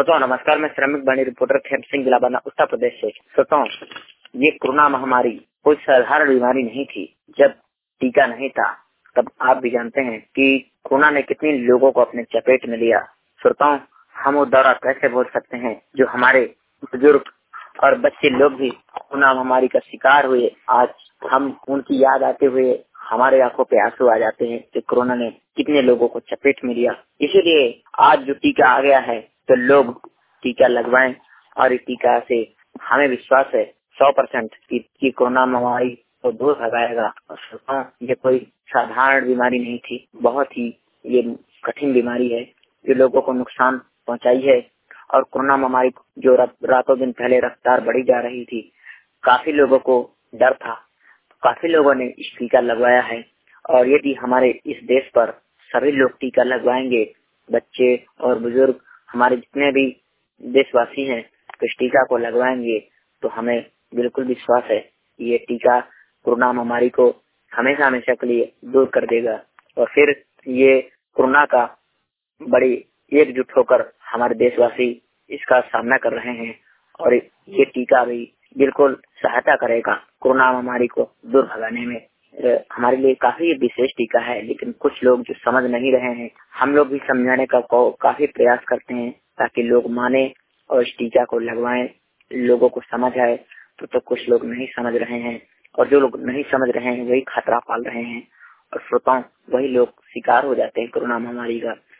श्रोताओं नमस्कार, मैं श्रमिक बनी रिपोर्टर खेम सिंह जिलाबाना उत्तर प्रदेश से। श्रोताओं, ये कोरोना महामारी कोई साधारण बीमारी नहीं थी। जब टीका नहीं था तब आप भी जानते हैं कि कोरोना ने कितने लोगों को अपने चपेट में लिया। श्रोताओं, हम वो दौरा कैसे भूल सकते हैं जो हमारे बुजुर्ग और बच्चे लोग भी कोरोना महामारी का शिकार हुए। आज हम उनकी याद आते हुए हमारे आंखों पे आंसू आ जाते हैं कि कोरोना ने कितने लोगों को चपेट में लिया। इसीलिए आज जो टीका आ गया है तो लोग टीका लगवाएं और इस टीका से हमें विश्वास है 100% कि कोरोना महामारी को दूर भगाएगा। और ये कोई साधारण बीमारी नहीं थी, बहुत ही ये कठिन बीमारी है जो लोगों को नुकसान पहुंचाई है। और कोरोना महामारी जो रातों दिन पहले रफ्तार बढ़ी जा रही थी, काफी लोगों को डर था, काफी लोगों ने इस टीका लगवाया है। और यदि हमारे इस देश पर सभी लोग टीका लगवाएंगे, बच्चे और बुजुर्ग हमारे जितने भी देशवासी हैं तो इस टीका को लगवाएंगे, तो हमें बिल्कुल विश्वास है कि ये टीका कोरोना महामारी को हमेशा हमेशा के लिए दूर कर देगा। और फिर ये कोरोना का बड़ी एकजुट होकर हमारे देशवासी इसका सामना कर रहे हैं और ये टीका भी बिल्कुल सहायता करेगा कोरोना महामारी को दूर भगाने में। हमारे लिए काफी विशेष टीका है, लेकिन कुछ लोग जो समझ नहीं रहे हैं, हम लोग भी समझाने का काफी प्रयास करते हैं ताकि लोग माने और इस टीका को लगवाएं, लोगों को समझ आए। तो कुछ लोग नहीं समझ रहे हैं और जो लोग नहीं समझ रहे हैं वही खतरा पाल रहे हैं और श्रोताओं वही लोग शिकार हो जाते हैं कोरोना महामारी का।